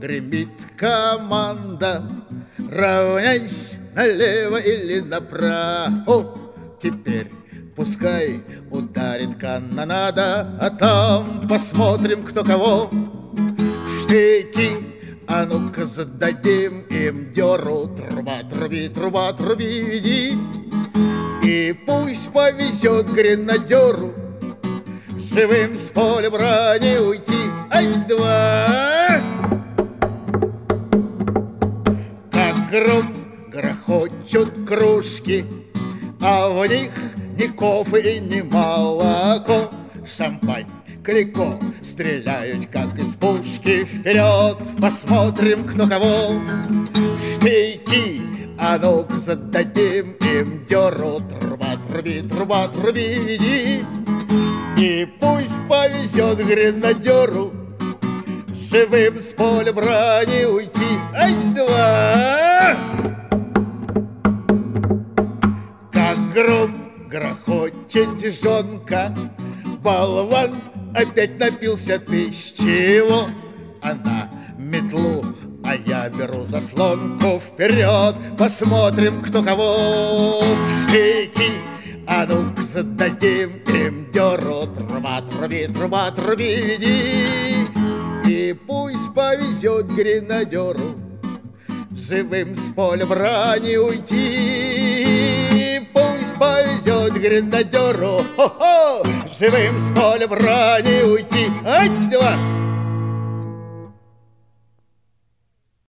гремит команда. Равняйсь налево или направо. Теперь пускай ударит канонада, а там посмотрим, кто кого. Штыки, а ну-ка зададим им дёру. Труба, труби, труба, труби, веди. И пусть повезет гренадеру живым с поля брани уйти. Ай-два! Как гром грохочут кружки, а в них ни кофе и ни молоко. Шампань, клико стреляют, как из пушки. Вперед, посмотрим, кто кого. Штыки, а ну-ка зададим им дёру. Труба, труби, труба, труби, веди. И пусть повезет гренадеру живым с поля брани уйти. Ай-два! Как гром грохочет жонка, болван опять напился. Ты с чего? Она метлу, а я беру заслонку. Вперед, посмотрим, кто кого. Штыки, а ну-ка зададим им дёру. Труба, труби, труба, труби, веди. И пусть повезет гренадеру живым с поля брани уйти. Пусть повезет гренадеру живым с поля брани уйти. Ать-два!